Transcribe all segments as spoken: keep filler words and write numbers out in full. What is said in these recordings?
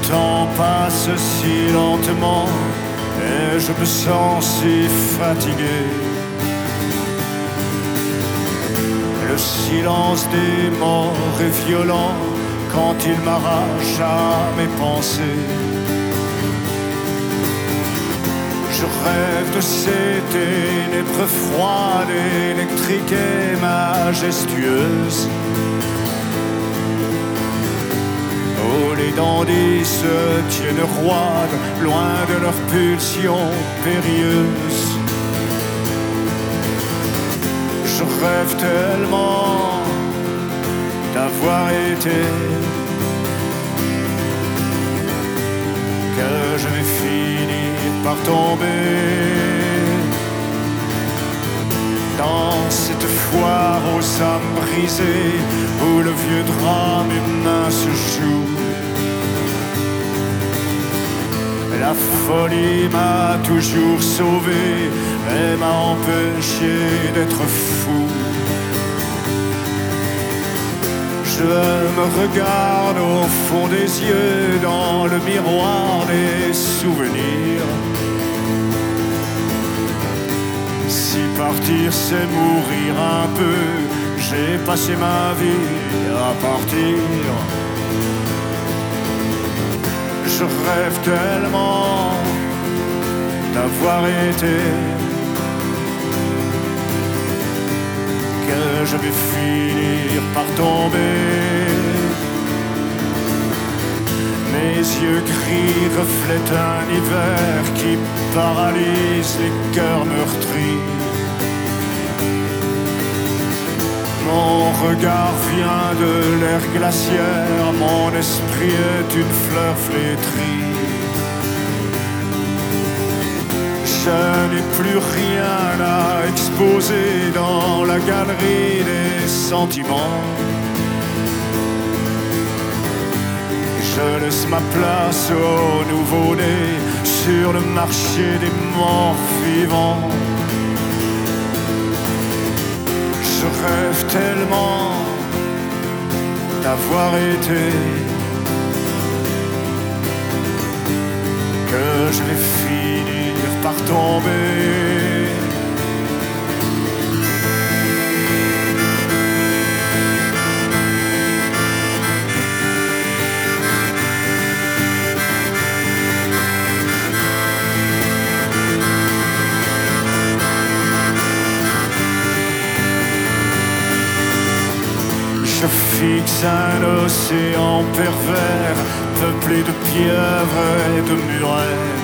temps passe si lentement et je me sens si fatigué. Le silence des morts est violent quand il m'arrache à mes pensées. Je rêve de ces ténèbres froides, électriques et majestueuses, où les dandys se tiennent roides, loin de leurs pulsions périlleuses. Je rêve tellement d'avoir été que je vais finir par tomber dans cette foire aux âmes brisées où le vieux drame humain se joue. La folie m'a toujours sauvé et m'a empêché d'être fou. Je me regarde au fond des yeux dans le miroir des souvenirs. Si partir c'est mourir un peu, j'ai passé ma vie à partir. Je rêve tellement d'avoir été que je vais finir par tomber. Mes yeux gris reflètent un hiver qui paralyse les cœurs meurtris. Mon regard vient de l'air glaciaire, mon esprit est une fleur flétrie. Je n'ai plus rien à exposer dans la galerie des sentiments. Je laisse ma place au nouveau-né sur le marché des morts vivants. Je rêve tellement d'avoir été que je vais finir par tomber. Je fixe un océan pervers, peuplé de pieuvres et de murènes,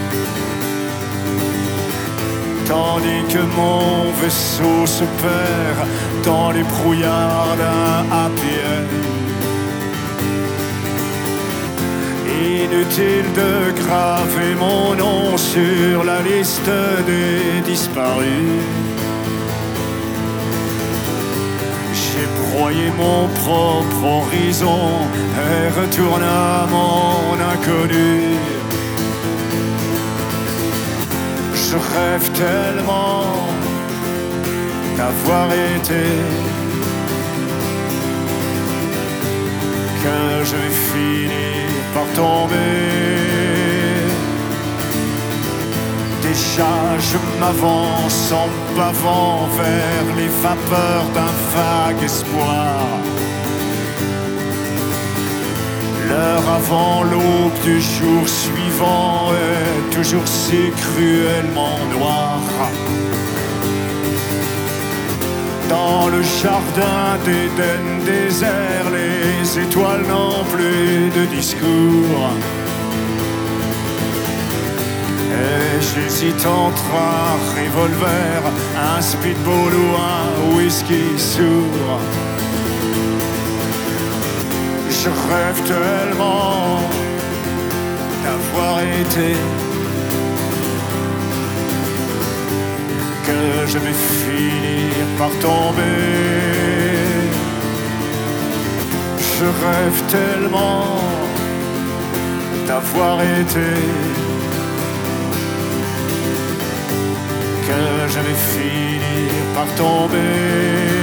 tandis que mon vaisseau se perd dans les brouillards d'un happy end. Inutile de graver mon nom sur la liste des disparus. J'ai broyé mon propre horizon et retourne à mon inconnu. Je rêve tellement d'avoir été que je vais finir par tomber. Déjà je m'avance en bavant vers les vapeurs d'un vague espoir. L'heure avant l'aube du jour suivant est toujours si cruellement noire. Dans le jardin d'Éden désert, les étoiles n'ont plus de discours. Et j'hésite entre un revolver, un speedball ou un whisky sourd. Je rêve tellement d'avoir été que je vais finir par tomber. Je rêve tellement d'avoir été que je vais finir par tomber.